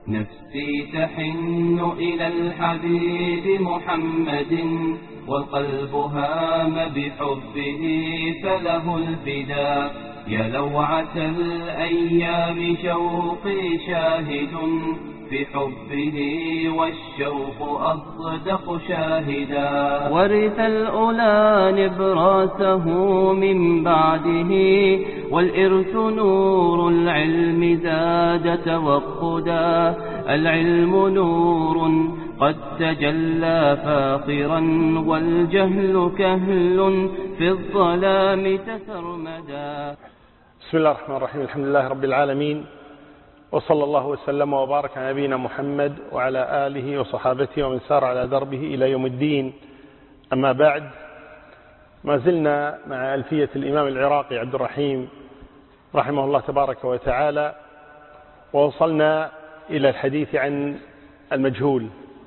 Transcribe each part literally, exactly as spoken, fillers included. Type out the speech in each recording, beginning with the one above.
نفسي تحن إلى الحبيب محمد والقلب هام بحبه فله الفداء. يا لوعة الأيام شوقي شاهد في حبه والشوق أصدق شاهدا. ورث الأولى نبراسه من بعده والإرث نور العلم زاد توقدا. العلم نور قد تجلى فاخرا والجهل كهل في الظلام تسرمدا. بسم الله الرحمن الرحيم. الحمد لله رب العالمين، وصلى الله وسلم وبارك على نبينا محمد وعلى آله وصحابته ومن سار على دربه إلى يوم الدين. أما بعد، ما زلنا مع ألفية الإمام العراقي عبد الرحيم رحمه الله تبارك وتعالى، ووصلنا إلى الحديث عن المجهول.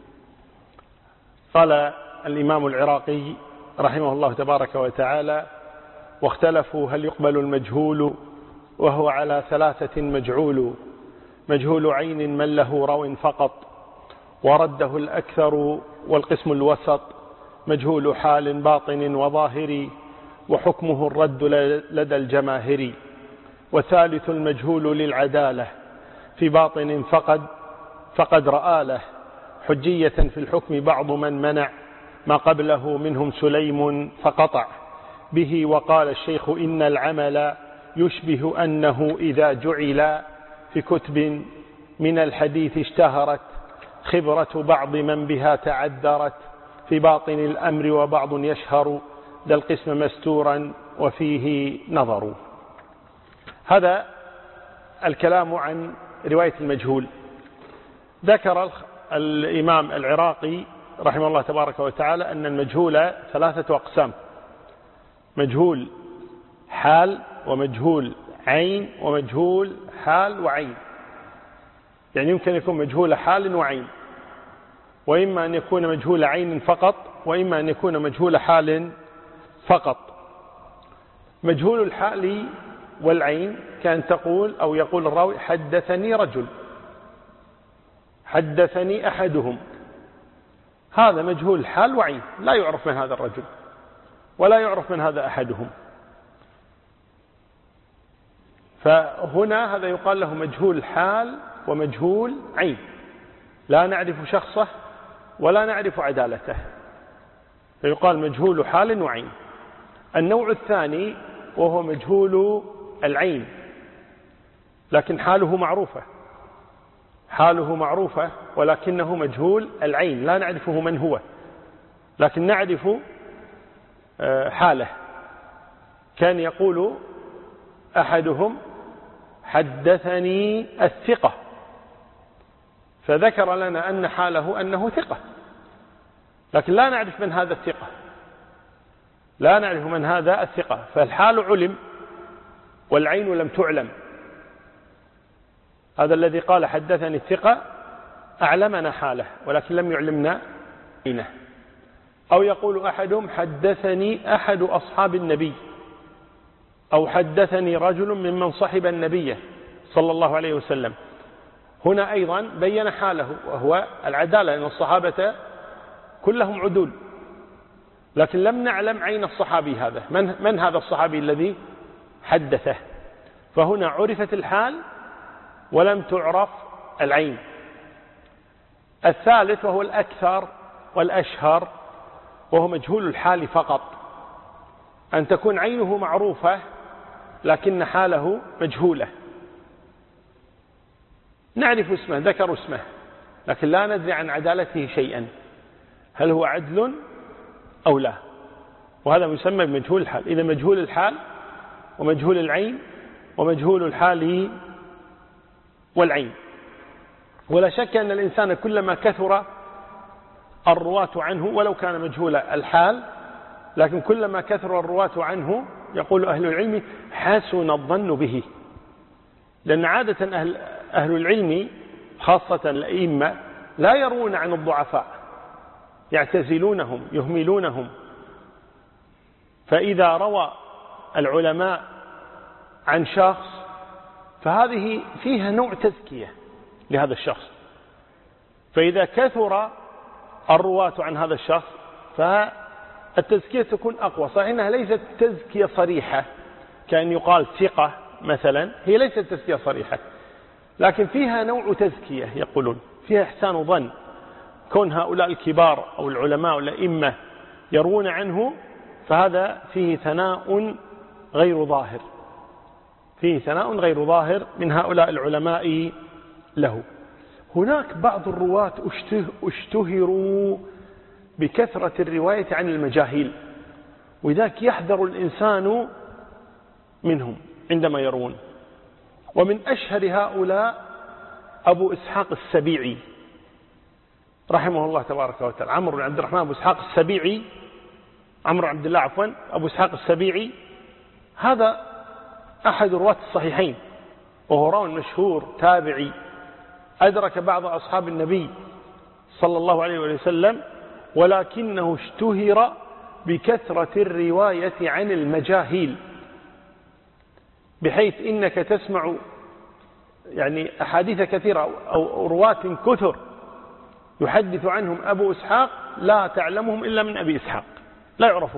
قال الإمام العراقي رحمه الله تبارك وتعالى: واختلفوا هل يقبل المجهول وهو على ثلاثة مجعول. مجهول عين من له رو فقط ورده الأكثر والقسم الوسط. مجهول حال باطن وظاهر وحكمه الرد لدى الجماهير. وثالث المجهول للعدالة في باطن فقد فقد رأى له حجية في الحكم بعض من منع ما قبله منهم سليم فقطع به. وقال الشيخ إن العمل يشبه أنه إذا جعل في كتب من الحديث اشتهرت خبرة بعض من بها تعذرت في باطن الأمر وبعض يشهر ذا القسم مستورا وفيه نظر. هذا الكلام عن رواية المجهول. ذكر الإمام العراقي رحمه الله تبارك وتعالى أن المجهول ثلاثة أقسام: مجهول حال ومجهول عين ومجهول حال وعين. يعني يمكن يكون مجهول حال وعين، وإما أن يكون مجهول عين فقط، وإما أن يكون مجهول حال فقط. مجهول الحال والعين كان تقول أو يقول الراوي: حدثني رجل، حدثني أحدهم. هذا مجهول حال وعين، لا يعرف من هذا الرجل ولا يعرف من هذا أحدهم. فهنا هذا يقال له مجهول حال ومجهول عين، لا نعرف شخصه ولا نعرف عدالته، فيقال مجهول حال وعين. النوع الثاني وهو مجهول العين، لكن حاله معروفة، حاله معروفة ولكنه مجهول العين، لا نعرفه من هو لكن نعرف حاله. كان يقول أحدهم: حدثني الثقة، فذكر لنا أن حاله أنه ثقة، لكن لا نعرف من هذا الثقة، لا نعرف من هذا الثقة، فالحال علم والعين لم تعلم. هذا الذي قال حدثني الثقة أعلمنا حاله ولكن لم يعلمنا عينه. أو يقول أحدهم: حدثني أحد أصحاب النبي، أو حدثني رجل ممن صحب النبي صلى الله عليه وسلم. هنا أيضا بين حاله وهو العدالة، لأن الصحابة كلهم عدول، لكن لم نعلم عين الصحابي هذا، من, من هذا الصحابي الذي حدثه. فهنا عرفت الحال ولم تعرف العين. الثالث وهو الأكثر والأشهر وهو مجهول الحال فقط، أن تكون عينه معروفة لكن حاله مجهولة. نعرف اسمه، ذكر اسمه، لكن لا ندري عن عدالته شيئا، هل هو عدل أو لا، وهذا يسمى بمجهول الحال. إذا مجهول الحال ومجهول العين ومجهول الحال والعين. ولا شك أن الإنسان كلما كثر الرواة عنه ولو كان مجهول الحال، لكن كلما كثر الرواة عنه يقول أهل العلم حسن الظن به، لأن عادة أهل, أهل العلم خاصة الأئمة لا يرون عن الضعفاء، يعتزلونهم يهملونهم. فإذا روى العلماء عن شخص فهذه فيها نوع تزكية لهذا الشخص، فإذا كثر الرواة عن هذا الشخص فالتزكية تكون أقوى. صحيح أنها ليست تزكية صريحة كأن يقال ثقة مثلا، هي ليست تزكية صريحة، لكن فيها نوع تزكية، يقولون فيها إحسان ظن، كون هؤلاء الكبار أو العلماء والأئمة يروون عنه فهذا فيه ثناء غير ظاهر، فيه ثناء غير ظاهر من هؤلاء العلماء له. هناك بعض الرواة اشتهروا بكثرة الرواية عن المجاهيل، وذاك يحذر الإنسان منهم عندما يروون. ومن أشهر هؤلاء أبو إسحاق السبيعي رحمه الله تبارك وتعالى، عمرو بن عبد الرحمن أبو إسحاق السبيعي، عمرو عبد الله عفوا أبو إسحاق السبيعي، هذا أحد رواة الصحيحين، وهو راوي مشهور تابعي، أدرك بعض أصحاب النبي صلى الله عليه وسلم، ولكنه اشتهر بكثرة الرواية عن المجاهيل، بحيث إنك تسمع يعني أحاديث كثيرة أو رواة كثر يحدث عنهم أبو إسحاق لا تعلمهم إلا من أبي إسحاق، لا يعرفون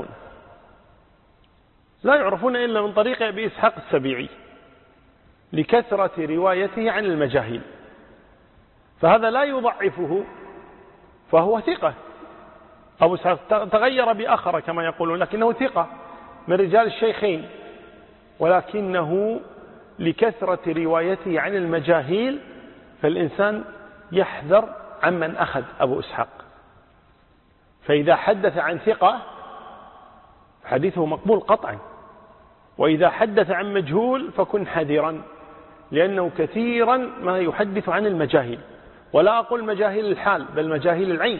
لا يعرفون إلا من طريق أبي إسحاق السبيعي لكثرة روايته عن المجاهيل، فهذا لا يضعفه، فهو ثقة. أبو إسحاق تغير بآخر كما يقولون، لكنه ثقة من رجال الشيخين، ولكنه لكثرة روايته عن المجاهيل فالإنسان يحذر عمن أخذ أبو إسحاق. فإذا حدث عن ثقة حديثه مقبول قطعا، وإذا حدث عن مجهول فكن حذرا، لأنه كثيرا ما يحدث عن المجاهيل، ولا أقول مجاهيل الحال بل مجاهيل العين،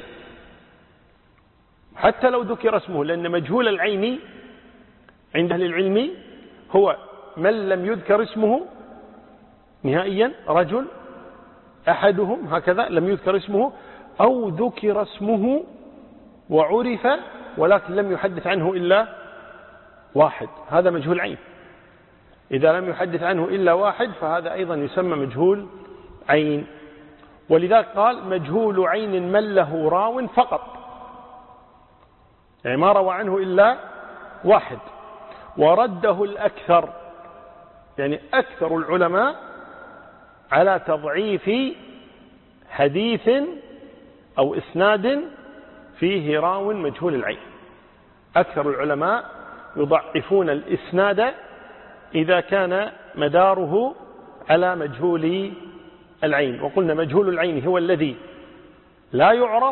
حتى لو ذكر اسمه، لأن مجهول العين عند أهل العلم هو من لم يذكر اسمه نهائيا، رجل أحدهم هكذا لم يذكر اسمه، أو ذكر اسمه وعرف ولكن لم يحدث عنه إلا واحد، هذا مجهول عين. إذا لم يحدث عنه إلا واحد فهذا أيضا يسمى مجهول عين. ولذلك قال مجهول عين من له راو فقط، يعني ما روى عنه إلا واحد. ورده الأكثر، يعني أكثر العلماء على تضعيف حديث أو إسناد فيه راو مجهول العين. أكثر العلماء يضعفون الإسناد إذا كان مداره على مجهول العين. وقلنا مجهول العين هو الذي لا يعرف،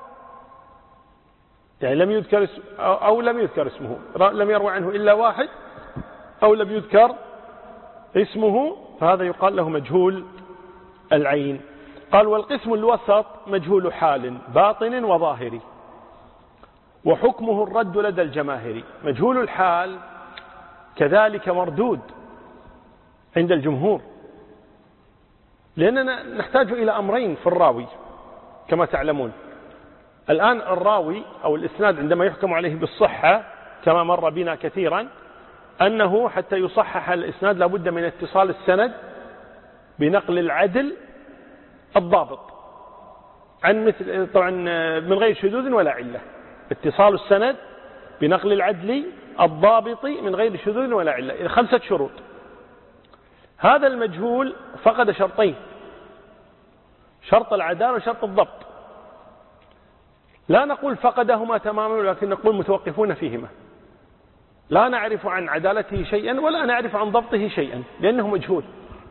يعني لم يذكر اسم أو لم يذكر اسمه، لم يروى عنه إلا واحد أو لم يذكر اسمه، فهذا يقال له مجهول العين. قال والقسم الوسط مجهول حال باطن وظاهر، وحكمه الرد لدى الجماهير. مجهول الحال كذلك مردود عند الجمهور، لأننا نحتاج إلى أمرين في الراوي كما تعلمون. الآن الراوي أو الإسناد عندما يحكم عليه بالصحة كما مر بنا كثيرا، أنه حتى يصحح الإسناد لابد من اتصال السند بنقل العدل الضابط عن مثل طبعا من غير شذوذ ولا علة، اتصال السند بنقل العدل الضابط من غير شذوذ ولا علة، خمسة شروط. هذا المجهول فقد شرطين، شرط العدالة وشرط الضبط. لا نقول فقدهما تماما، ولكن نقول متوقفون فيهما، لا نعرف عن عدالته شيئا ولا نعرف عن ضبطه شيئا لأنه مجهول.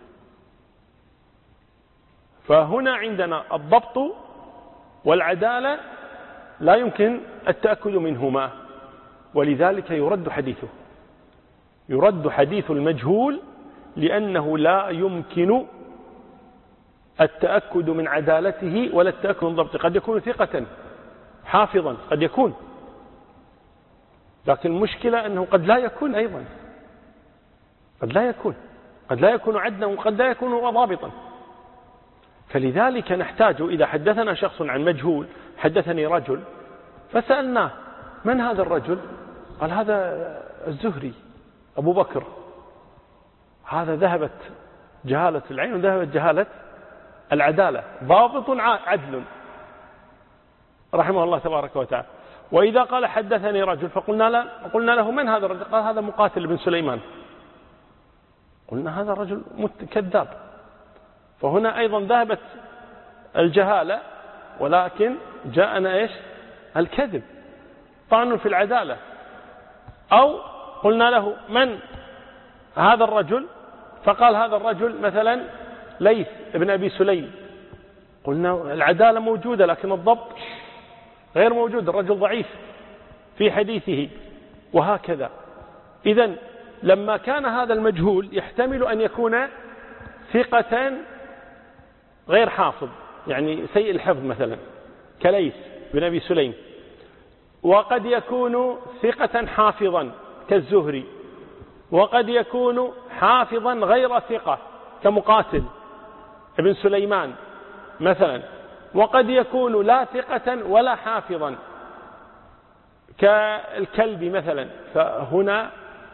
فهنا عندنا الضبط والعدالة لا يمكن التأكد منهما، ولذلك يرد حديثه، يرد حديث المجهول لأنه لا يمكن التأكد من عدالته ولا التأكد من ضبطه. قد يكون ثقة حافظا، قد يكون، لكن المشكلة أنه قد لا يكون أيضا، قد لا يكون قد لا يكون عدلا وقد لا يكون ضابطا. فلذلك نحتاج إذا حدثنا شخص عن مجهول، حدثني رجل فسألناه من هذا الرجل؟ قال هذا الزهري أبو بكر. هذا ذهبت جهالة العين وذهبت جهالة العدالة، ضابط عدل، رحمه الله تبارك وتعالى. وإذا قال حدثني رجل فقلنا له, قلنا له من هذا الرجل؟ قال هذا مقاتل بن سليمان. قلنا هذا الرجل كذاب. فهنا أيضا ذهبت الجهالة، ولكن جاءنا إيش؟ الكذب، طعن في العدالة. أو قلنا له من هذا الرجل؟ فقال هذا الرجل مثلا ليث ابن أبي سليم. قلنا العدالة موجودة لكن الضبط غير موجود، الرجل ضعيف في حديثه، وهكذا. إذن لما كان هذا المجهول يحتمل أن يكون ثقة غير حافظ، يعني سيء الحفظ مثلا كليث بن أبي سليم، وقد يكون ثقة حافظا كالزهري، وقد يكون حافظا غير ثقة كمقاتل ابن سليمان مثلا، وقد يكون لا ثقة ولا حافظا كالكلب مثلا. فهنا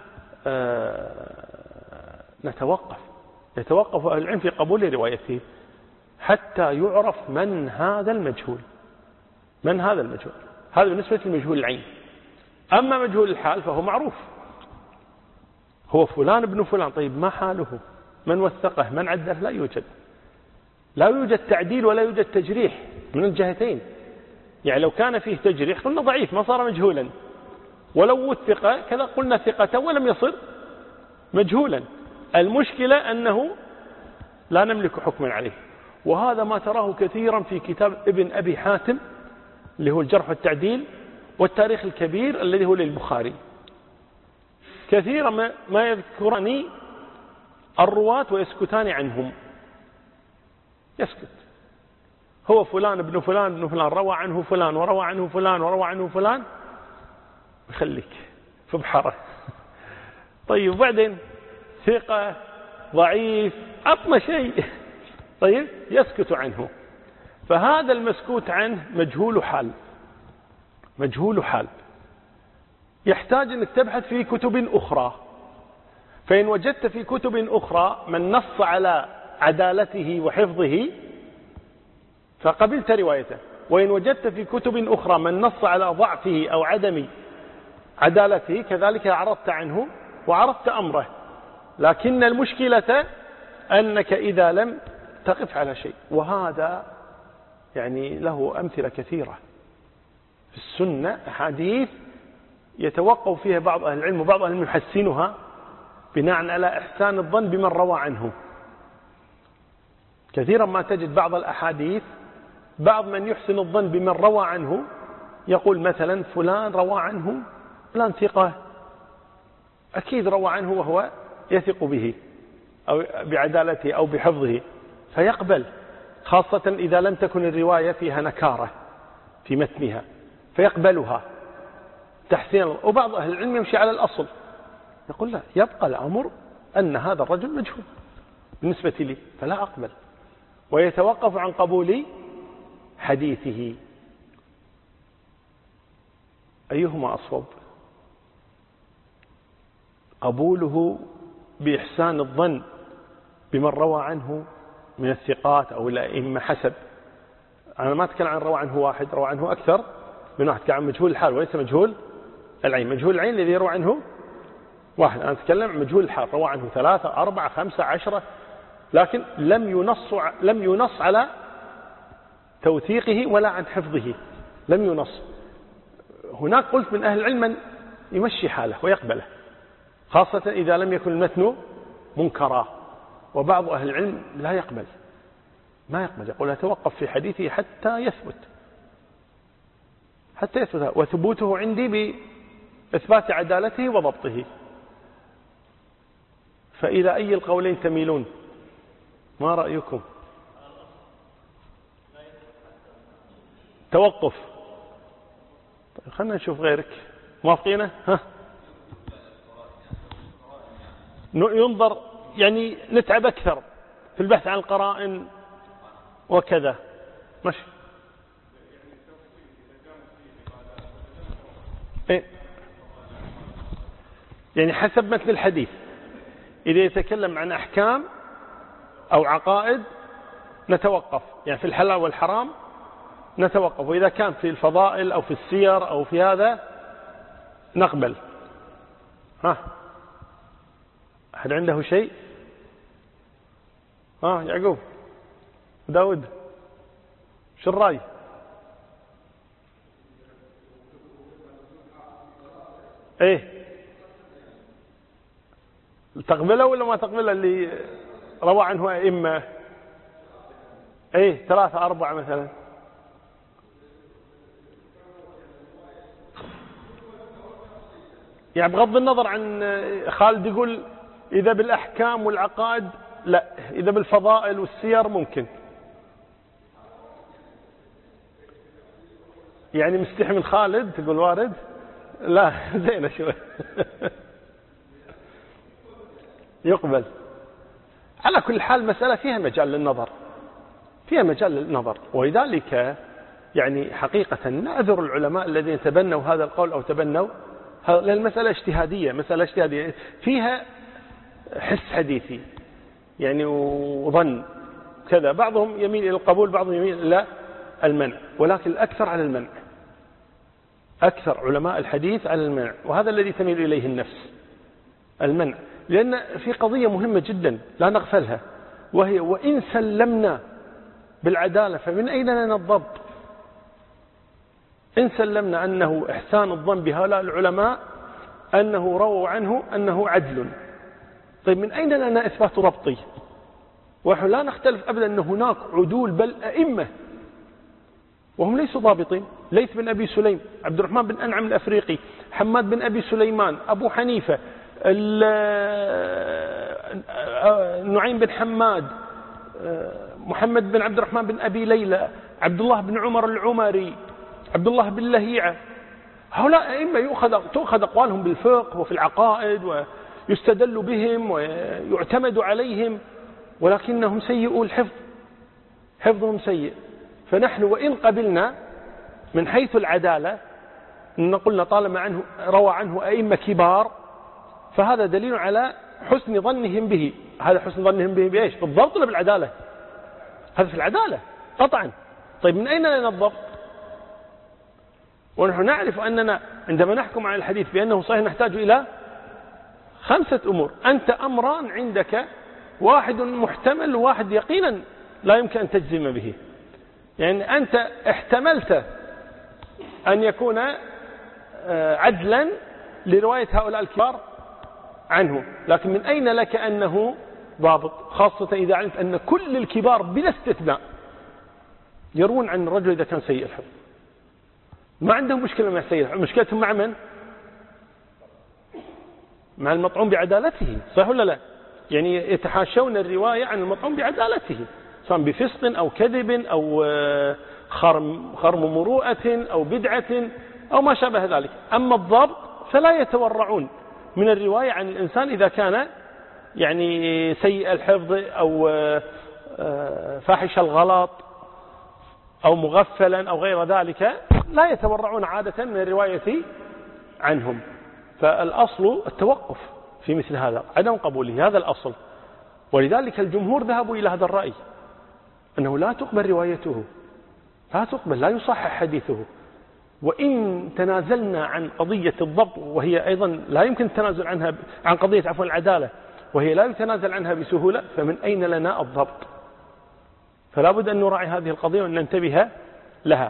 نتوقف يتوقف أهل العلم في قبول روايته حتى يعرف من هذا المجهول. من هذا المجهول؟ هذا بالنسبة لمجهول العين. أما مجهول الحال فهو معروف، هو فلان ابن فلان. طيب ما حاله؟ من وثقه؟ من عدله؟ لا يوجد. لا يوجد تعديل ولا يوجد تجريح من الجهتين. يعني لو كان فيه تجريح قلنا ضعيف ما صار مجهولا، ولو وثق كذا قلنا ثقة ولم يصر مجهولا. المشكلة أنه لا نملك حكما عليه، وهذا ما تراه كثيرا في كتاب ابن أبي حاتم اللي هو الجرح والتعديل، والتاريخ الكبير الذي هو للبخاري. كثيرا ما يذكرني الرواة ويسكتان عنهم. يسكت، هو فلان ابن فلان ابن فلان روى عنه فلان وروى عنه فلان وروى عنه فلان، يخليك في بحره. طيب بعدين ثقة ضعيف أطمى شيء، طيب يسكت عنه. فهذا المسكوت عنه مجهول حال، مجهول حال يحتاج أنك تبحث في كتب أخرى. فإن وجدت في كتب أخرى من نص على عدالته وحفظه فقبلت روايته، وإن وجدت في كتب أخرى من نص على ضعفه أو عدم عدالته كذلك عرضت عنه وعرضت أمره. لكن المشكلة أنك إذا لم تقف على شيء، وهذا يعني له أمثلة كثيرة في السنة، أحاديث يتوقف فيها بعض أهل العلم وبعض أهل العلم يحسنها بناء على إحسان الظن بمن روى عنه. كثيرا ما تجد بعض الأحاديث بعض من يحسن الظن بمن روى عنه يقول مثلا فلان روى عنه فلان ثقة، أكيد روى عنه وهو يثق به أو بعدالته أو بحفظه، فيقبل، خاصة إذا لم تكن الرواية فيها نكارة في متنها فيقبلها تحسين. وبعض أهل العلم يمشي على الأصل، يقول لا، يبقى الأمر أن هذا الرجل مجهول بالنسبة لي فلا أقبل، ويتوقف عن قبول حديثه. أيهما أصوب؟ قبوله بإحسان الظن بمن روى عنه من الثقات أو الأئمة حسب. أنا ما أتكلم عن روى عنه واحد، روى عنه أكثر من واحد، كان مجهول الحال وليس مجهول العين. مجهول العين الذي يروى عنه واحد، أنا أتكلم عن مجهول الحال روى عنه ثلاثة أربعة خمسة عشرة، لكن لم ينص لم ينص على توثيقه ولا عن حفظه، لم ينص. هناك قلت من أهل العلم من يمشي حاله ويقبله، خاصة إذا لم يكن المتن منكرا، وبعض أهل العلم لا يقبل، ما يقبل، يقول أتوقف في حديثه حتى يثبت، حتى يثبت، وثبوته عندي بإثبات عدالته وضبطه. فإلى أي القولين تميلون؟ ما رأيكم؟ توقف. طيب خلنا نشوف غيرك، موافقينه؟ ها، ينظر يعني نتعب أكثر في البحث عن القرائن وكذا، ماشي. إيه؟ يعني حسب متن الحديث، إذا يتكلم عن أحكام أو عقائد نتوقف، يعني في الحلال والحرام نتوقف، وإذا كان في الفضائل أو في السير أو في هذا نقبل. ها أحد عنده شيء؟ ها يعقوب داود شو الرأي؟ ايه تقبله ولا ما تقبله اللي روى عنه أئمة؟ ايه ثلاثة أربعة مثلا. يعني بغض النظر عن خالد يقول إذا بالأحكام والعقائد لا، إذا بالفضائل والسير ممكن. يعني مستحي من خالد تقول وارد؟ لا زينة شوي. يقبل. على كل حال مسألة فيها مجال للنظر، فيها مجال للنظر، ولذلك يعني حقيقة نعذر العلماء الذين تبنوا هذا القول أو تبنوا، لأن المسألة اجتهادية، مسألة اجتهادية فيها حس حديثي يعني وظن كذا، بعضهم يميل إلى القبول بعضهم يميل إلى المنع، ولكن الأكثر على المنع، أكثر علماء الحديث على المنع، وهذا الذي تميل إليه النفس، المنع. لأن في قضية مهمة جدا لا نغفلها، وهي وإن سلمنا بالعدالة فمن أين لنا الضبط؟ إن سلمنا أنه إحسان الظن بهؤلاء العلماء أنه رووا عنه أنه عدل، طيب من أين لنا إثبات ضبطه؟ ونحن لا نختلف أبدا أن هناك عدول بل أئمة وهم ليسوا ضابطين. ليث بن أبي سليم، عبد الرحمن بن أنعم الأفريقي، حماد بن أبي سليمان، أبو حنيفة، نعيم بن حماد، محمد بن عبد الرحمن بن أبي ليلى، عبد الله بن عمر العمري، عبد الله بن لهيعة، هؤلاء أئمة يؤخذ تؤخذ أقوالهم بالفقه وفي العقائد ويستدل بهم ويعتمد عليهم، ولكنهم سيئوا الحفظ، حفظهم سيء. فنحن وإن قبلنا من حيث العدالة نقولنا طالما عنه روى عنه أئمة كبار فهذا دليل على حسن ظنهم به. هذا حسن ظنهم به بإيش؟ بالضبط ولا بالعدالة؟ هذا في العدالة قطعا. طيب من أين لنا الضبط؟ ونحن نعرف أننا عندما نحكم على الحديث بأنه صحيح نحتاج إلى خمسة أمور. أنت أمران عندك، واحد محتمل وواحد يقينا لا يمكن أن تجزم به. يعني أنت احتملت أن يكون عدلا لرواية هؤلاء الكبار عنه، لكن من أين لك أنه ضابط؟ خاصة إذا علمت أن كل الكبار بلا استثناء يروون عن الرجل إذا كان سيء الحفظ. ما عندهم مشكلة مع سيء الحفظ، مشكلتهم مع من؟ مع المطعون بعدالته، صح ولا لا؟ يعني يتحاشون الرواية عن المطعون بعدالته، سواء بفسق أو كذب أو خرم, خرم مروءة أو بدعة أو ما شابه ذلك. أما الضبط فلا يتورعون من الرواية عن الإنسان إذا كان يعني سيء الحفظ أو فاحش الغلط أو مغفلا أو غير ذلك، لا يتورعون عادة من الرواية عنهم. فالأصل التوقف في مثل هذا، عدم قبوله، هذا الأصل. ولذلك الجمهور ذهبوا إلى هذا الرأي أنه لا تقبل روايته، لا تقبل، لا يصحح حديثه. وإن تنازلنا عن قضية الضبط، وهي أيضا لا يمكن التنازل عنها عن قضية عفوا العدالة، وهي لا يتنازل عنها بسهولة، فمن أين لنا الضبط؟ فلا بد أن نراعي هذه القضية وأن ننتبه لها.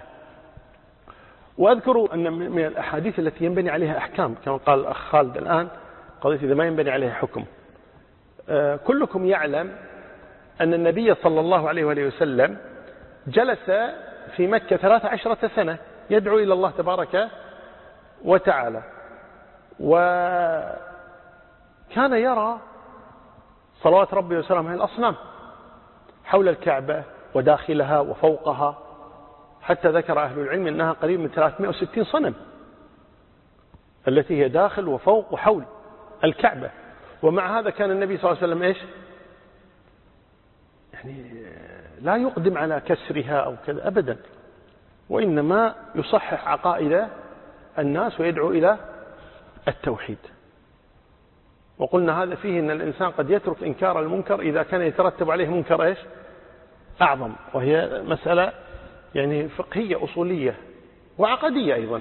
وأذكر أن من الأحاديث التي ينبني عليها أحكام كما قال الأخ خالد الآن، قضية إذا ما ينبني عليها حكم. كلكم يعلم أن النبي صلى الله عليه وآله وسلم جلس في مكة ثلاث عشرة سنة يدعو إلى الله تبارك وتعالى، وكان يرى صلوات ربي وسلامه الأصنام حول الكعبة وداخلها وفوقها، حتى ذكر أهل العلم أنها قريب من ثلاثمائة وستين صنم التي هي داخل وفوق وحول الكعبة. ومع هذا كان النبي صلى الله عليه وسلم إيش؟ يعني لا يقدم على كسرها أو كذا أبدا، وإنما يصحح عقائد الناس ويدعو إلى التوحيد. وقلنا هذا فيه أن الإنسان قد يترك إنكار المنكر إذا كان يترتب عليه منكر إيش؟ أعظم، وهي مسألة يعني فقهية أصولية وعقدية أيضا.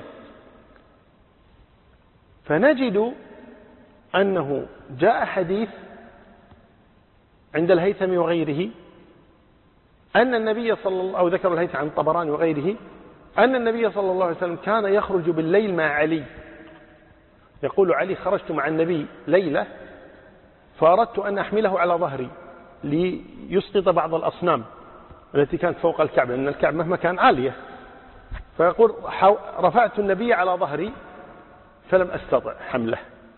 فنجد أنه جاء حديث عند الهيثم وغيره أن النبي صلى الله أو ذكر الهيثم عن الطبراني وغيره أن النبي صلى الله عليه وسلم كان يخرج بالليل مع علي. يقول علي: خرجت مع النبي ليلة فأردت أن أحمله على ظهري ليسقط بعض الأصنام التي كانت فوق الكعبة، لأن الكعبة مهما كان عالية. فيقول: رفعت النبي على ظهري فلم أستطع حمله،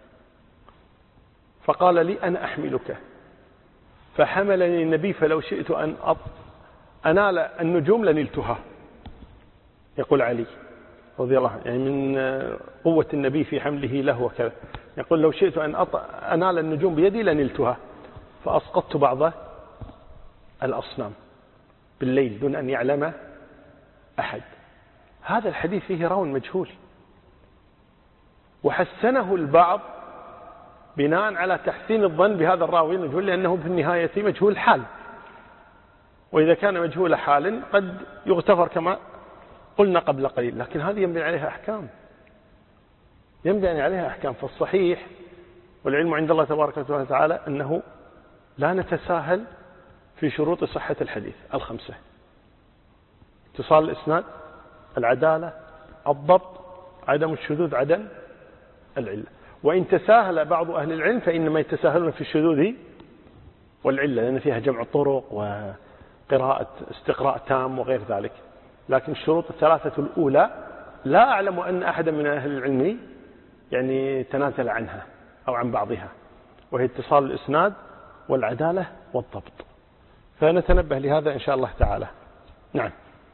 فقال لي: أنا أحملك. فحملني النبي فلو شئت أن أنال النجوم لنلتها. يقول علي رضي الله عنه، يعني من قوة النبي في حمله له وكذا، يقول: لو شئت أن أنال النجوم بيدي لنلتها، فأسقطت بعض الأصنام بالليل دون أن يعلم أحد. هذا الحديث فيه راو مجهول، وحسنه البعض بناء على تحسين الظن بهذا الراوي المجهول، لأنه في النهاية مجهول حال، وإذا كان مجهول حال قد يغتفر كما قلنا قبل قليل. لكن هذه ينبني عليها أحكام، ينبني عليها أحكام. فالصحيح والعلم عند الله تبارك وتعالى أنه لا نتساهل في شروط صحة الحديث الخمسة: اتصال الإسناد، العدالة، الضبط، عدم الشذوذ، عدم العلة. وإن تساهل بعض أهل العلم فإنما يتساهلون في الشذوذ والعلة، لأن فيها جمع الطرق وقراءة استقراء تام وغير ذلك. لكن الشروط الثلاثة الأولى لا أعلم أن أحدا من أهل العلم يعني تنازل عنها أو عن بعضها، وهي اتصال الإسناد والعدالة والضبط. فنتنبه لهذا إن شاء الله تعالى. نعم.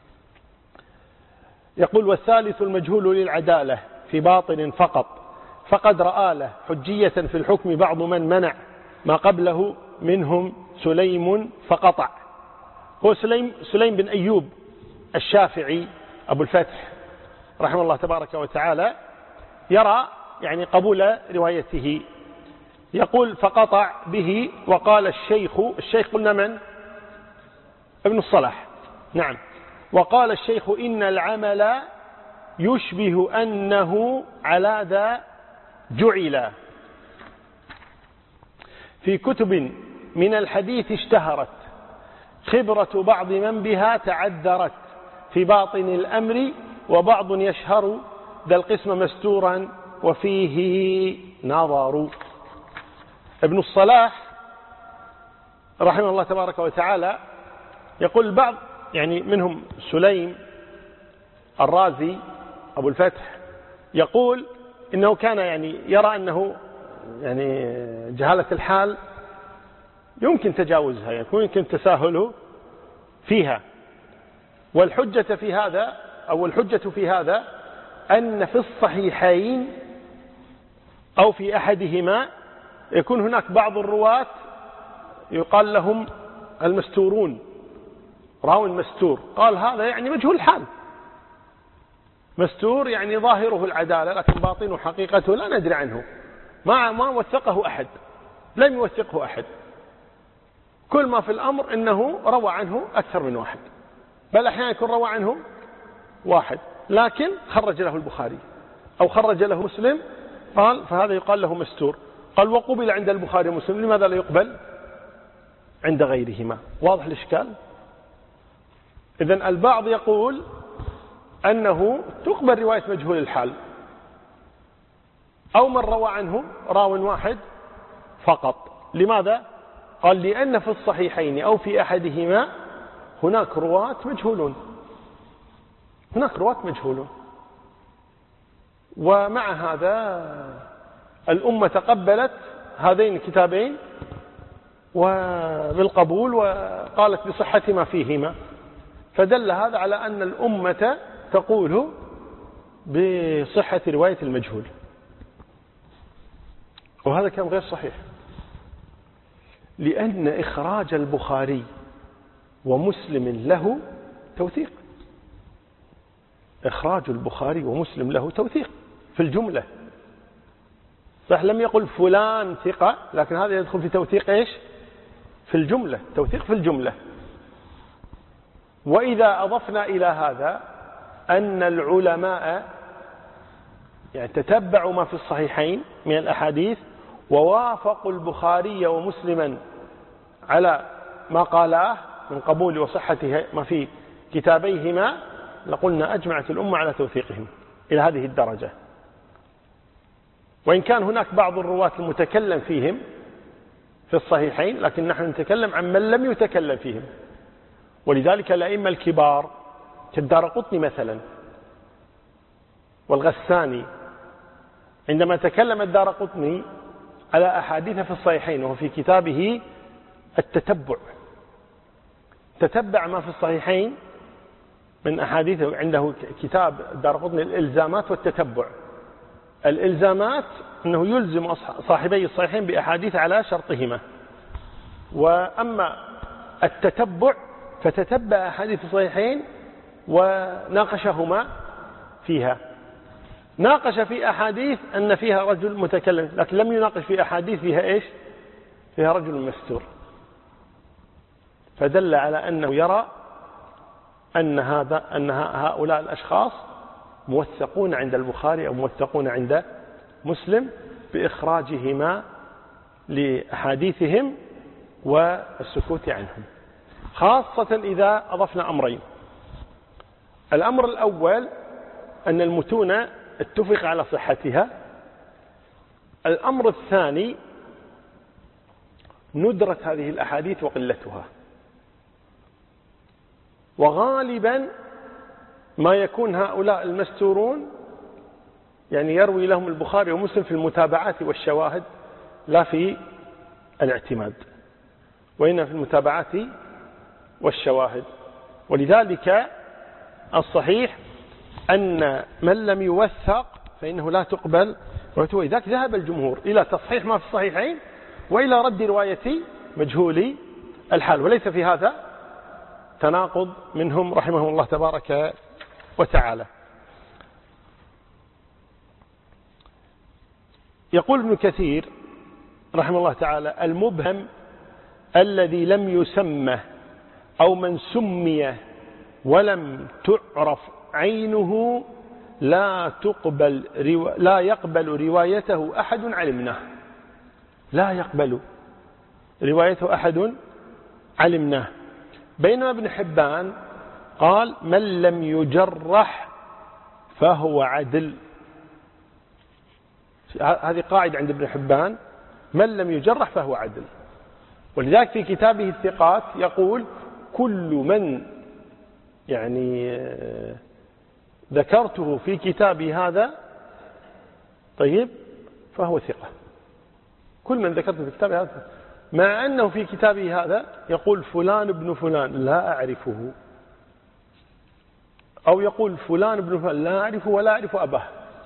يقول: والثالث المجهول للعدالة في باطن فقط، فقد رأى له حجية في الحكم بعض من منع ما قبله منهم سليم فقطع. هو سليم, سليم بن أيوب الشافعي أبو الفتح رحمه الله تبارك وتعالى، يرى يعني قبول روايته. يقول: فقطع به. وقال الشيخ، الشيخ قلنا من؟ ابن الصلاح. نعم. وقال الشيخ: إن العمل يشبه أنه على ذا جعل. في كتب من الحديث اشتهرت، خبرة بعض من بها تعذرت، في باطن الأمر وبعض يشهر، ذا القسم مستورا وفيه نظر. ابن الصلاح رحمه الله تبارك وتعالى يقول: البعض يعني منهم سليم الرازي أبو الفتح يقول إنه كان يعني يرى أنه يعني جهالة الحال يمكن تجاوزها، يكون يمكن تساهله فيها. والحجة في هذا أو الحجة في هذا أن في الصحيحين أو في أحدهما يكون هناك بعض الرواة يقال لهم المستورون، راو مستور. قال هذا يعني مجهول الحال، مستور يعني ظاهره العدالة لكن باطنه حقيقته لا ندري عنه، ما ما وثقه أحد، لم يوثقه أحد. كل ما في الأمر إنه روى عنه أكثر من واحد، بل أحيانا يكون روى عنه واحد لكن خرج له البخاري أو خرج له مسلم، قال فهذا يقال له مستور. قال: وقبل عند البخاري ومسلم، لماذا لا يقبل عند غيرهما؟ واضح الإشكال؟ إذن البعض يقول أنه تقبل رواية مجهول الحال أو من روى عنه راو واحد فقط. لماذا؟ قال: لأن في الصحيحين أو في أحدهما هناك رواة مجهولون، هناك رواة مجهولون. ومع هذا الأمة تقبلت هذين الكتابين وبالقبول وقالت بصحة ما فيهما، فدل هذا على أن الأمة تقول بصحة رواية المجهول، وهذا كان غير صحيح، لأن إخراج البخاري ومسلم له توثيق. إخراج البخاري ومسلم له توثيق في الجملة، صح لم يقل فلان ثقة، لكن هذا يدخل في توثيق إيش؟ في الجملة، توثيق في الجملة. وإذا أضفنا إلى هذا أن العلماء يعني تتبعوا ما في الصحيحين من الأحاديث ووافقوا البخاري ومسلما على ما قالاه من قبول وصحة ما في كتابيهما، لقلنا أجمعت الأمة على توثيقهم إلى هذه الدرجة. وإن كان هناك بعض الرواة المتكلم فيهم في الصحيحين، لكن نحن نتكلم عن من لم يتكلم فيهم. ولذلك الأئمة الكبار كالدارقطني مثلا والغساني، عندما تكلم الدارقطني على أحاديث في الصحيحين وهو في كتابه التتبع، تتبع ما في الصحيحين من أحاديث، عنده كتاب الدارقطني الإلزامات والتتبع. الإلزامات أنه يلزم صاحبي الصحيحين بأحاديث على شرطهما، وأما التتبع فتتبع أحاديث الصحيحين وناقشهما فيها. ناقش في أحاديث أن فيها رجل متكلم، لكن لم يناقش في أحاديث فيها إيش؟ فيها رجل مستور. فدل على أنه يرى أن هذا أن هؤلاء الأشخاص موثقون عند البخاري أو موثقون عند مسلم بإخراجهما لأحاديثهم والسكوت عنهم، خاصة إذا أضفنا أمرين. الأمر الأول أن المتون اتفق على صحتها. الأمر الثاني ندرة هذه الأحاديث وقلتها. وغالبا ما يكون هؤلاء المستورون يعني يروي لهم البخاري ومسلم في المتابعات والشواهد لا في الاعتماد، وإنما في المتابعات والشواهد. ولذلك الصحيح أن من لم يوثق فإنه لا تقبل. ولذلك ذهب الجمهور إلى تصحيح ما في الصحيحين وإلى رد رواية مجهول الحال، وليس في هذا تناقض منهم رحمه الله تبارك وتعالى. يقول ابن كثير رحمه الله تعالى: المبهم الذي لم يسمى أو من سمي ولم تعرف عينه لا تقبل روا... لا يقبل روايته أحد علمناه. لا يقبل روايته أحد علمناه. بينما ابن حبان قال: من لم يجرح فهو عدل. هذه قاعدة عند ابن حبان: من لم يجرح فهو عدل. ولذلك في كتابه الثقات يقول: كل من يعني ذكرته في كتابي هذا طيب فهو ثقة. كل من ذكرته في كتابي هذا، مع أنه في كتابه هذا يقول فلان ابن فلان لا أعرفه، أو يقول فلان ابن فلان لا أعرفه ولا أعرف أباه،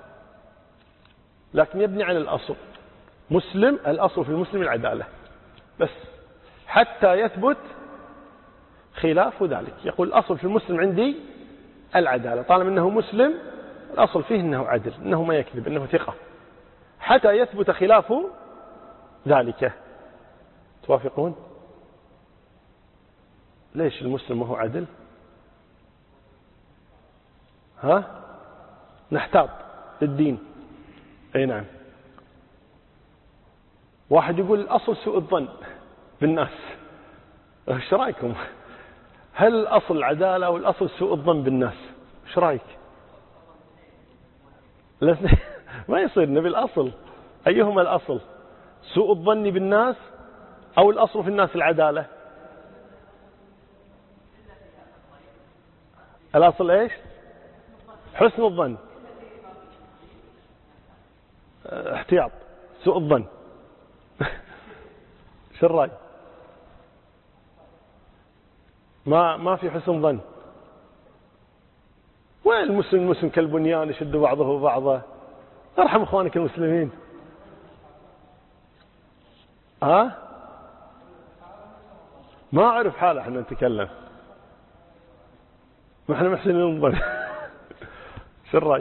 لكن يبني على الأصل. مسلم، الأصل في المسلم العدالة بس حتى يثبت خلاف ذلك. يقول الأصل في المسلم عندي العدالة، طالما أنه مسلم الأصل فيه أنه عدل، أنه ما يكذب، أنه ثقة، حتى يثبت خلاف ذلك. توافقون؟ ليش المسلم وهو عدل؟ ها؟ نحتاط للدين. أي نعم. واحد يقول الأصل سوء الظن بالناس. ايش رايكم؟ هل الأصل العدالة أو الأصل سوء الظن بالناس؟ ايش رايك؟ ما يصير نبي الأصل. أيهما الأصل؟ سوء الظن بالناس أو الأصل في الناس العدالة؟ الأصل إيش؟ حسن الظن. احتياط. سوء الظن. شو الرأي؟ ما ما في حسن ظن. وين المسلم المسلم كالبنيان يشد بعضه بعضا. ارحم اخوانك المسلمين. ها؟ ما اعرف حاله احنا نتكلم. ما احنا محسنين الظن. شو الرأي؟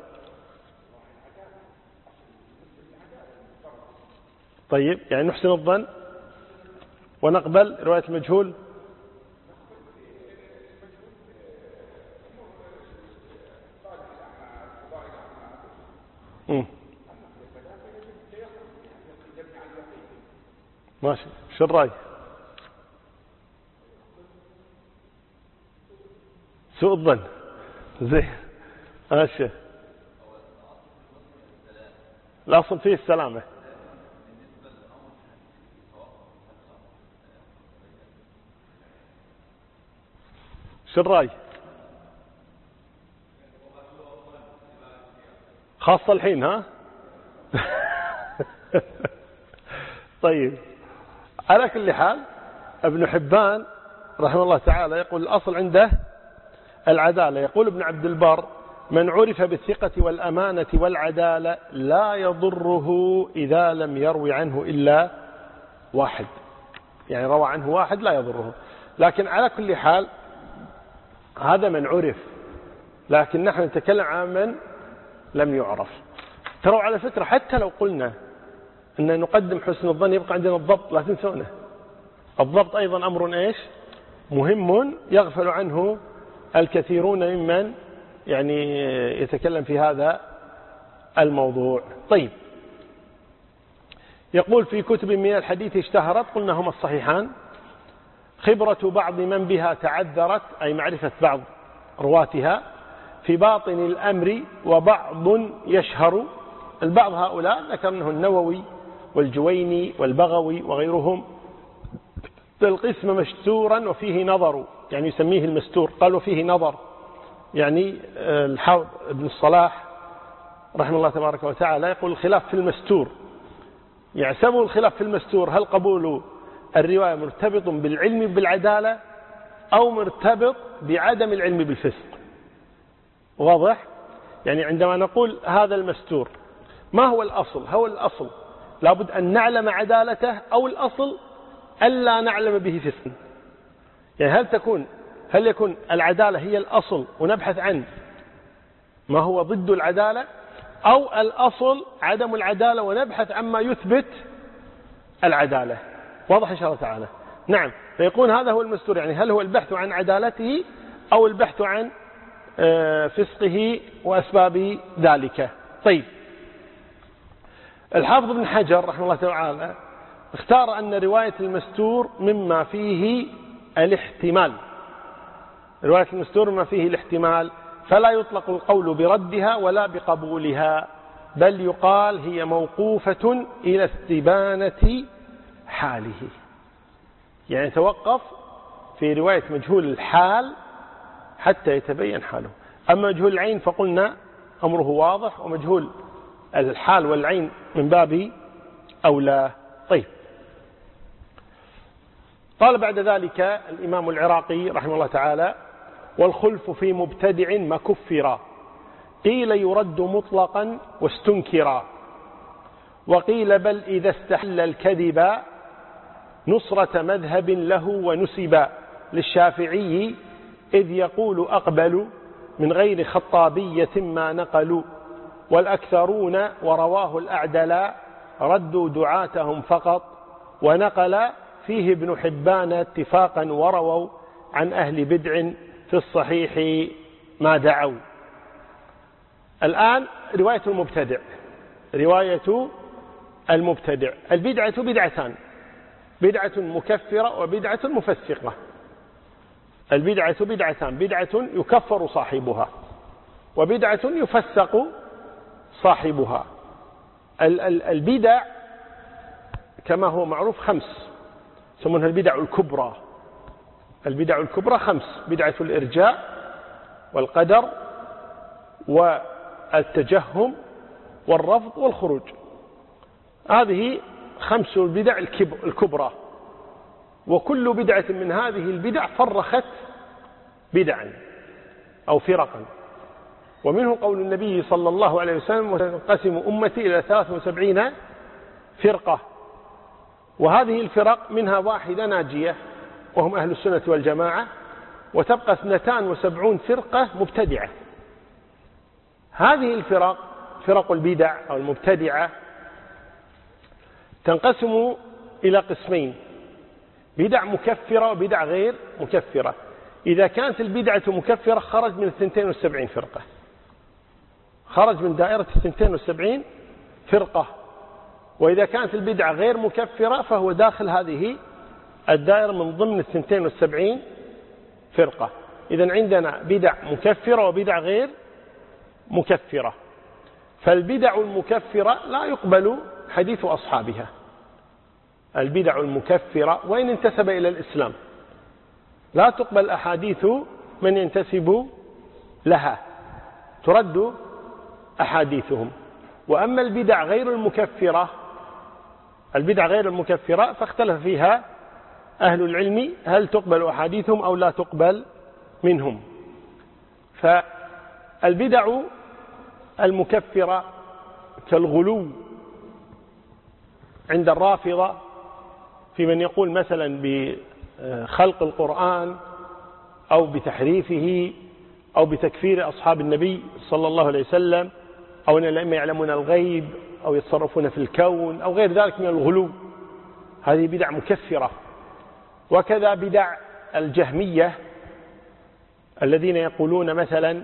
طيب يعني نحسن الظن ونقبل رواية المجهول. ماشي. شو الرأي؟ سوء الظن. زين ماشي. الأصل فيه السلامة. شو الرأي؟ خاصة الحين ها. طيب على كل حال ابن حبان رحمه الله تعالى يقول الأصل عنده العدالة. يقول ابن عبد البر من عرف بالثقة والأمانة والعدالة لا يضره إذا لم يروي عنه إلا واحد، يعني روى عنه واحد لا يضره. لكن على كل حال هذا من عرف، لكن نحن نتكلم عن من لم يعرف. ترى على فكرة حتى لو قلنا أن نقدم حسن الظن يبقى عندنا الضبط، لا تنسونه. الضبط أيضا أمر إيش مهم يغفل عنه الكثيرون ممن يعني يتكلم في هذا الموضوع. طيب يقول في كتب من الحديث اشتهرت، قلنا هما الصحيحان، خبرة بعض من بها تعذرت، أي معرفة بعض رواتها في باطن الأمر وبعض يشهر. البعض هؤلاء ذكر منه النووي والجويني والبغوي وغيرهم. القسم مستورا وفيه نظر، يعني يسميه المستور، قال وفيه نظر، يعني الحافظ ابن الصلاح رحمه الله تبارك وتعالى يقول الخلاف في المستور، يعسبه الخلاف في المستور هل قبول الرواية مرتبط بالعلم بالعدالة أو مرتبط بعدم العلم بالفسق. واضح؟ يعني عندما نقول هذا المستور ما هو الأصل؟ هو الأصل لابد أن نعلم عدالته أو الأصل ألا نعلم به فسق؟ يعني هل تكون هل يكون العدالة هي الأصل ونبحث عن ما هو ضد العدالة، أو الأصل عدم العدالة ونبحث عما يثبت العدالة؟ واضح إن شاء الله تعالى. نعم. فيكون هذا هو المستور، يعني هل هو البحث عن عدالته أو البحث عن فسقه وأسباب ذلك. طيب الحافظ ابن حجر رحمه الله تعالى اختار أن رواية المستور مما فيه الاحتمال، رواية المستور مما فيه الاحتمال، فلا يطلق القول بردها ولا بقبولها، بل يقال هي موقوفة إلى استبانة حاله. يعني توقف في رواية مجهول الحال حتى يتبين حاله. أما مجهول العين فقلنا أمره واضح، ومجهول الحال والعين من باب أولى. طيب قال بعد ذلك الإمام العراقي رحمه الله تعالى والخلف في مبتدع مكفرا، قيل يرد مطلقا واستنكرا، وقيل بل إذا استحل الكذب نصرة مذهب له ونسب للشافعي، إذ يقول أقبل من غير خطابية ما نقلوا، والأكثرون ورواه الأعدلاء ردوا دعاتهم فقط، ونقل فيه ابن حبان اتفاقا ورووا عن أهل بدع في الصحيح ما دعوا. الآن رواية المبتدع. رواية المبتدع البدعة بدعتان، بدعة مكفرة وبدعة مفسقة. البدعة بدعتان، بدعة يكفر صاحبها وبدعة يفسق صاحبها. البدع كما هو معروف خمس، يسمونها البدع الكبرى. البدع الكبرى خمس: بدعة الإرجاء والقدر والتجهم والرفض والخروج. هذه خمس البدع الكبرى، وكل بدعة من هذه البدع فرخت بدعا أو فرقا. ومنه قول النبي صلى الله عليه وسلم وتنقسم أمتي إلى ثلاث وسبعين فرقة، وهذه الفرق منها واحدة ناجية وهم أهل السنة والجماعة، وتبقى اثنتان وسبعون فرقة مبتدعة. هذه الفرق فرق البدع أو المبتدعة تنقسم إلى قسمين: بدع مكفرة وبدع غير مكفرة. إذا كانت البدعة مكفرة خرج من اثنتين وسبعين فرقة، خرج من دائرة اثنتين وسبعين فرقة. وإذا كانت البدعة غير مكفرة فهو داخل هذه الدائرة من ضمن الثنتين والسبعين فرقة. إذن عندنا بدع مكفرة وبدع غير مكفرة. فالبدع المكفرة لا يقبل حديث أصحابها، البدع المكفرة وإن انتسب إلى الإسلام لا تقبل أحاديث من ينتسب لها، ترد أحاديثهم. وأما البدع غير المكفرة، البدع غير المكفرة فاختلف فيها أهل العلم هل تقبل أحاديثهم أو لا تقبل منهم. فالبدع المكفرة كالغلو عند الرافضة في من يقول مثلا بخلق القرآن أو بتحريفه أو بتكفير أصحاب النبي صلى الله عليه وسلم، أو أن الأئمة يعلمون الغيب أو يتصرفون في الكون أو غير ذلك من الغلو، هذه بدع مكفرة. وكذا بدع الجهمية الذين يقولون مثلا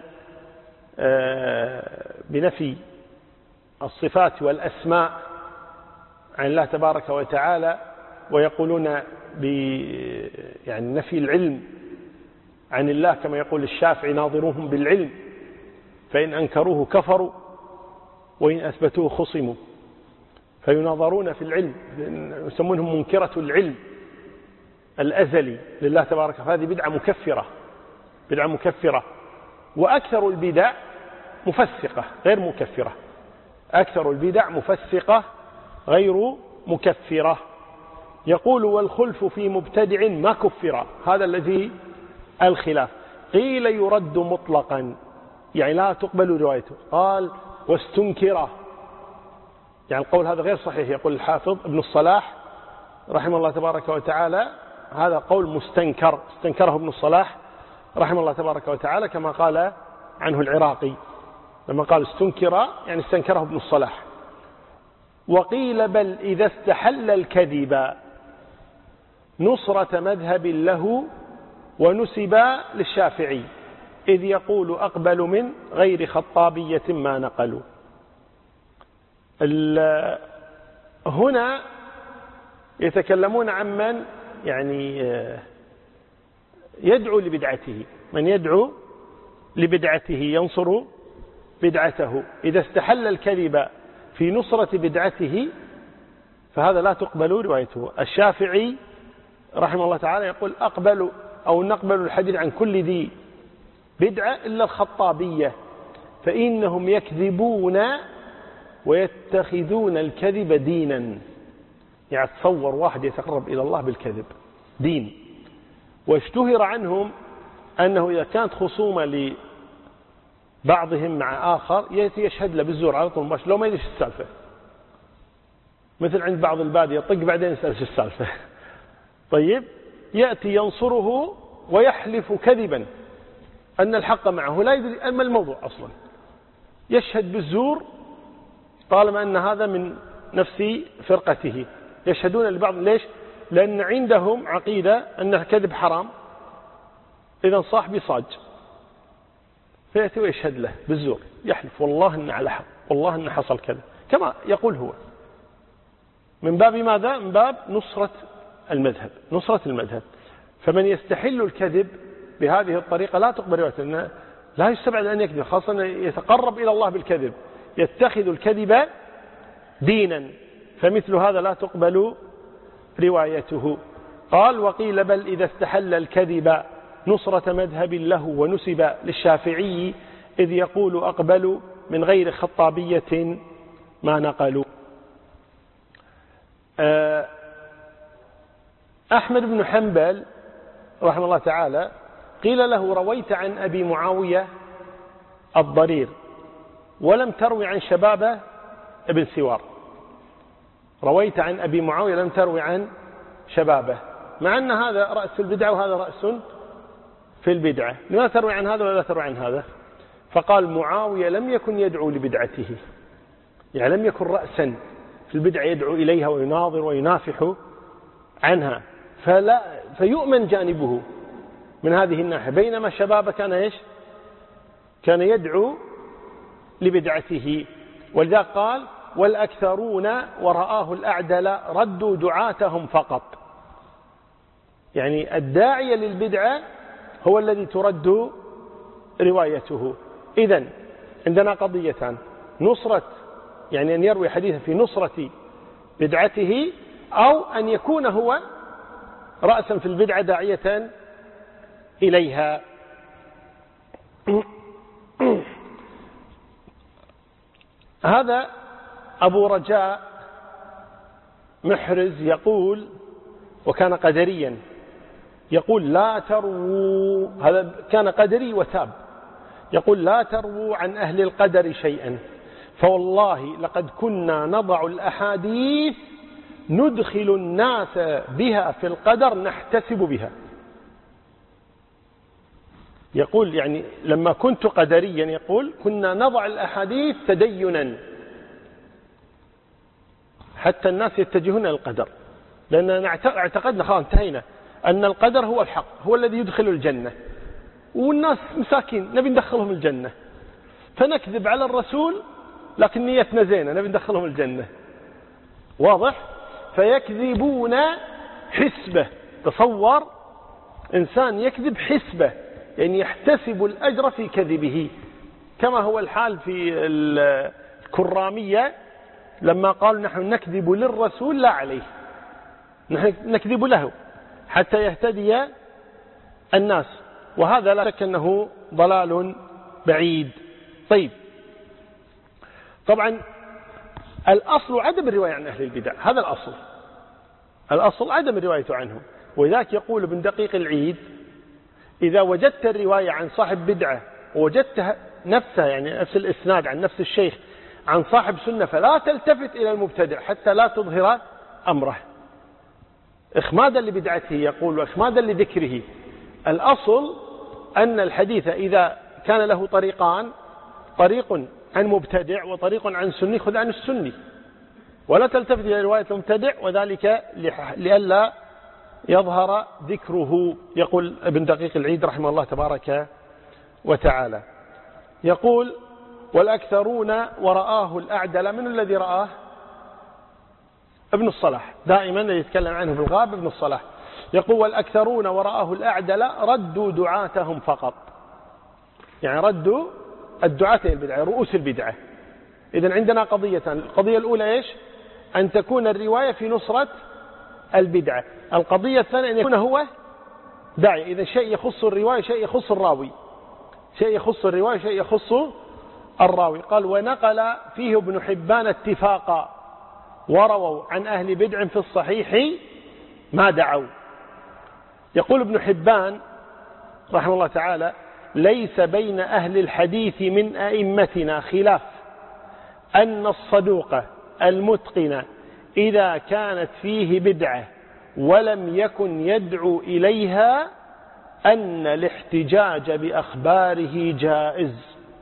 بنفي الصفات والأسماء عن الله تبارك وتعالى، ويقولون ب يعني نفي العلم عن الله كما يقول الشافعي ناظروهم بالعلم فإن أنكروه كفروا وإن أثبتوه خصموا، فيناظرون في العلم، يسمونهم منكرة العلم الأزلي لله تبارك. فهذه بدعة مكفرة، بدعة مكفرة. وأكثر البدع مفسقة غير مكفرة، أكثر البدع مفسقة غير مكفرة. يقول والخلف في مبتدع ما كفر، هذا الذي الخلاف. قيل يرد مطلقا يعني لا تقبل روايته، قال واستنكره، يعني القول هذا غير صحيح. يقول الحافظ ابن الصلاح رحمه الله تبارك وتعالى هذا قول مستنكر، استنكره ابن الصلاح رحمه الله تبارك وتعالى كما قال عنه العراقي لما قال استنكر يعني استنكره ابن الصلاح. وقيل بل إذا استحل الكذب نصرة مذهب له ونسب للشافعي إذ يقول أقبل من غير خطابية ما نقلوا. هنا يتكلمون عن من يعني يدعو لبدعته، من يدعو لبدعته ينصر بدعته. إذا استحل الكذب في نصرة بدعته فهذا لا تقبل روايته. الشافعي رحمه الله تعالى يقول أقبل أو نقبل الحديث عن كل ذي بدعة إلا الخطابية فإنهم يكذبون ويتخذون الكذب دينا. يعني تصور واحد يتقرب إلى الله بالكذب دين. واشتهر عنهم أنه إذا كانت خصومة لبعضهم مع آخر يأتي يشهد له بالزور على طول مباشر لو ما يدري السالفة، مثل عند بعض البادية يطق بعدين يسأل شو السالفة. طيب يأتي ينصره ويحلف كذبا أن الحق معه لا يدري أما الموضوع أصلا، يشهد بالزور طالما أن هذا من نفس فرقته. يشهدون لبعض ليش؟ لأن عندهم عقيدة أن الكذب حرام، إذا صاحبي صاج فيأتي ويشهد له بالزور يحلف والله أن على حق والله أن حصل كذا كما يقول هو، من باب ماذا؟ من باب نصرة المذهب، نصرة المذهب. فمن يستحل الكذب بهذه الطريقة لا تقبل روايته، لا يستبعد أن يكذب، خاصة يتقرب إلى الله بالكذب، يتخذ الكذب دينا، فمثل هذا لا تقبل روايته. قال وقيل بل إذا استحل الكذب نصرة مذهب له ونسب للشافعي إذ يقول أقبل من غير خطابية ما نقلوا. أحمد بن حنبل رحمه الله تعالى قيل له رويت عن أبي معاوية الضرير ولم تروي عن شبابه ابن سوار. رويت عن أبي معاوية لم تروي عن شبابه، مع أن هذا رأس في البدعة وهذا رأس في البدعة، لماذا تروي عن هذا ولا تروي عن هذا؟ فقال معاوية لم يكن يدعو لبدعته، يعني لم يكن رأسا في البدعة يدعو إليها ويناظر وينافح عنها، فلا فيؤمن جانبه من هذه الناحية، بينما شبابه كان إيش؟ كان يدعو لبدعته. ولذا قال والأكثرون ورآه الأعدل ردوا دعاتهم فقط. يعني الداعية للبدعة هو الذي ترد روايته. إذن عندنا قضيتان: نصرة، يعني أن يروي حديثا في نصرة بدعته، أو أن يكون هو رأسا في البدعة داعية إليها. هذا أبو رجاء محرز يقول، وكان قدريا، يقول لا ترووا، هذا كان قدري وتاب، يقول لا ترووا عن أهل القدر شيئا، فوالله لقد كنا نضع الأحاديث ندخل الناس بها في القدر نحتسب بها. يقول يعني لما كنت قدريا، يقول كنا نضع الأحاديث تدينا حتى الناس يتجهون إلى القدر، لأننا اعتقدنا خلاص انتهينا أن القدر هو الحق، هو الذي يدخل الجنة، والناس مساكين نبي ندخلهم الجنة، فنكذب على الرسول لكن نيتنا زينة نبي ندخلهم الجنة. واضح؟ فيكذبون حسبة. تصور إنسان يكذب حسبة، يعني يحتسب الأجر في كذبه، كما هو الحال في الكرامية لما قالوا نحن نكذب للرسول لا عليه، نحن نكذب له حتى يهتدي الناس، وهذا لا شك أنه ضلال بعيد. طيب، طبعا الأصل عدم الرواية عن أهل البدع، هذا الأصل، الأصل عدم الرواية عنهم. وذاك يقول ابن دقيق العيد: إذا وجدت الرواية عن صاحب بدعة ووجدت نفسها، يعني نفس الإسناد عن نفس الشيخ عن صاحب سنة، فلا تلتفت إلى المبتدع حتى لا تظهر أمره إخمادا لبدعته، يقول وإخمادا لذكره. الأصل أن الحديث إذا كان له طريقان، طريق عن مبتدع وطريق عن سني، خذ عن السني ولا تلتفت إلى رواية المبتدع، وذلك لئلا يظهر ذكره. يقول ابن دقيق العيد رحمه الله تبارك وتعالى، يقول والأكثرون ورآه الأعدل. من الذي رآه؟ ابن الصلاح، دائما يتكلم عنه في الغاب ابن الصلاح. يقول والأكثرون ورآه الأعدل ردوا دعاتهم فقط، يعني ردوا الدعاة البدعة، رؤوس البدعة. إذن عندنا قضيتان: القضية الأولى إيش؟ أن تكون الرواية في نصرة البدعة. القضية الثانية أن يكون هو داعي. إذا شيء يخص الرواية شيء يخص الراوي، شيء يخص الرواية شيء يخص الراوي. قال ونقل فيه ابن حبان اتفاقا ورووا عن أهل بدع في الصحيح ما دعوا. يقول ابن حبان رحمه الله تعالى: ليس بين أهل الحديث من أئمتنا خلاف أن الصدوق المتقن إذا كانت فيه بدعة ولم يكن يدعو إليها أن الاحتجاج بأخباره جائز،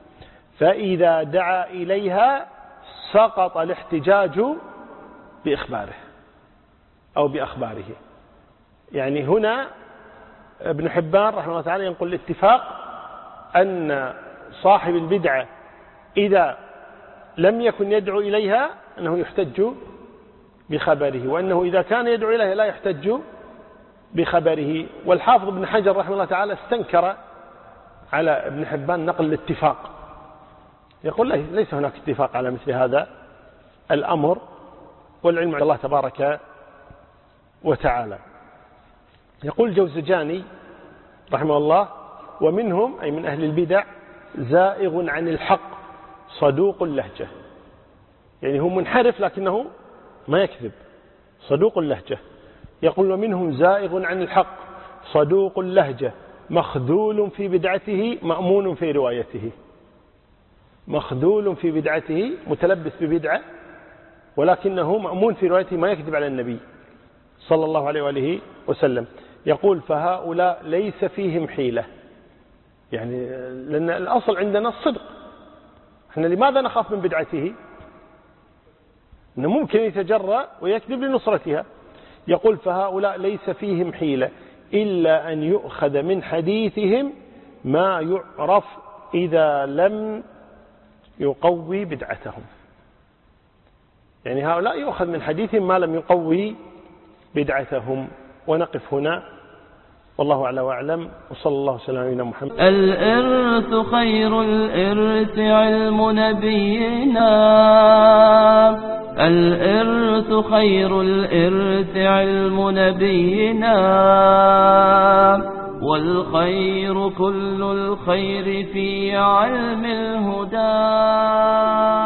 فإذا دعا إليها سقط الاحتجاج بإخباره أو بأخباره. يعني هنا ابن حبان رحمه الله تعالى ينقل الاتفاق أن صاحب البدعة إذا لم يكن يدعو إليها أنه يحتج بخبره، وأنه إذا كان يدعو إليها لا يحتج بخبره. والحافظ ابن حجر رحمه الله تعالى استنكر على ابن حبان نقل الاتفاق، يقول ليس هناك اتفاق على مثل هذا الأمر، والعلم عند الله تبارك وتعالى. يقول الجوزجاني رحمه الله: ومنهم أي من أهل البدع زائغ عن الحق صدوق اللهجة، يعني هو منحرف لكنه ما يكذب، صدوق اللهجة. يقول ومنهم زائغ عن الحق صدوق اللهجة مخذول في بدعته مأمون في روايته. مخذول في بدعته، متلبس ببدعة ولكنه مأمون في روايته، ما يكذب على النبي صلى الله عليه وآله وسلم. يقول فهؤلاء ليس فيهم حيلة، يعني لأن الأصل عندنا الصدق، احنا لماذا نخاف من بدعته؟ إنه ممكن يتجرأ ويكذب لنصرتها. يقول فهؤلاء ليس فيهم حيلة إلا أن يؤخذ من حديثهم ما يعرف إذا لم يقوي بدعتهم. يعني هؤلاء يؤخذ من حديثهم ما لم يقوي بدعتهم. ونقف هنا والله أعلى وأعلم، وصلى الله وسلم على محمد. الإرث خير الإرث علم نبينا، الإرث خير الإرث علم نبينا، والخير كل الخير في علم الهدى.